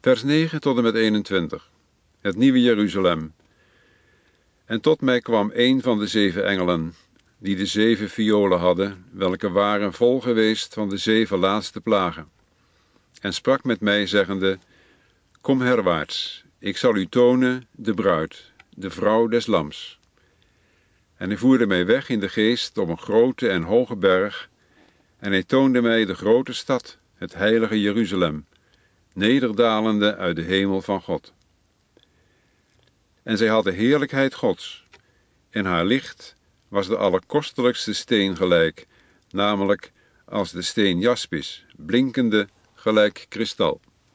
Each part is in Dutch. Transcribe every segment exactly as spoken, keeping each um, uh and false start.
Vers negen tot en met eenentwintig. Het nieuwe Jeruzalem. En tot mij kwam een van de zeven engelen, die de zeven violen hadden, welke waren vol geweest van de zeven laatste plagen. En sprak met mij, zeggende: Kom herwaarts, ik zal u tonen de bruid, de vrouw des lams. En hij voerde mij weg in de geest op een grote en hoge berg, en hij toonde mij de grote stad, het heilige Jeruzalem, nederdalende uit de hemel van God. En zij had de heerlijkheid Gods. En haar licht was de allerkostelijkste steen gelijk, namelijk als de steen jaspis, blinkende gelijk kristal.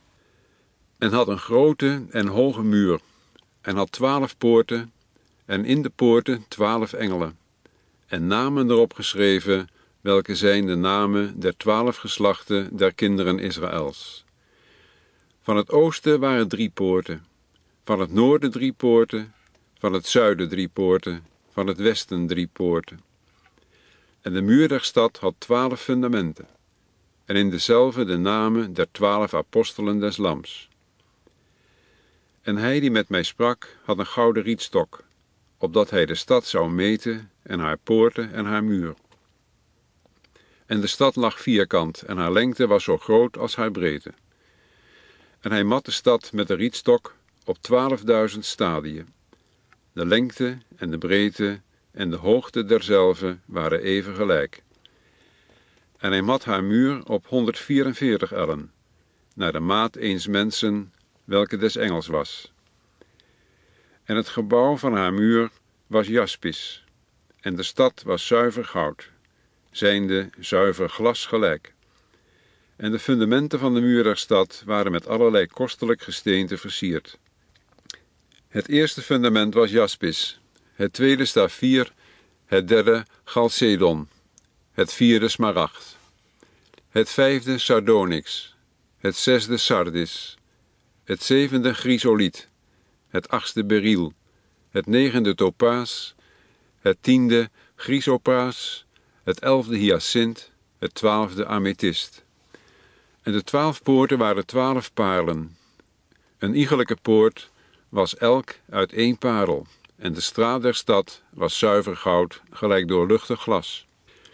En had een grote en hoge muur, en had twaalf poorten, en in de poorten twaalf engelen, en namen erop geschreven, welke zijn de namen der twaalf geslachten der kinderen Israëls. Van het oosten waren drie poorten, van het noorden drie poorten, van het zuiden drie poorten, van het westen drie poorten. En de muur der stad had twaalf fundamenten, en in dezelve de namen der twaalf apostelen des Lams. En hij die met mij sprak, had een gouden rietstok, opdat hij de stad zou meten, en haar poorten en haar muur. En de stad lag vierkant, en haar lengte was zo groot als haar breedte. En hij mat de stad met de rietstok op twaalfduizend stadien. De lengte en de breedte en de hoogte derzelve waren even gelijk. En hij mat haar muur op honderdvierenveertig ellen, naar de maat eens mensen, welke des engels was. En het gebouw van haar muur was jaspis, en de stad was zuiver goud, zijnde zuiver glas gelijk. En de fundamenten van de muur der stad waren met allerlei kostelijk gesteente versierd. Het eerste fundament was jaspis, het tweede staffier, het derde chalcedon, het vierde smaragd, het vijfde sardonyx, het zesde sardis, het zevende chrysoliet, het achtste beryl, het negende topaas, het tiende chrysopraas, het elfde hyacint, het twaalfde amethyst. En de twaalf poorten waren twaalf parelen. Een iegelijke poort was elk uit één parel, en de straat der stad was zuiver goud, gelijk doorluchtig glas.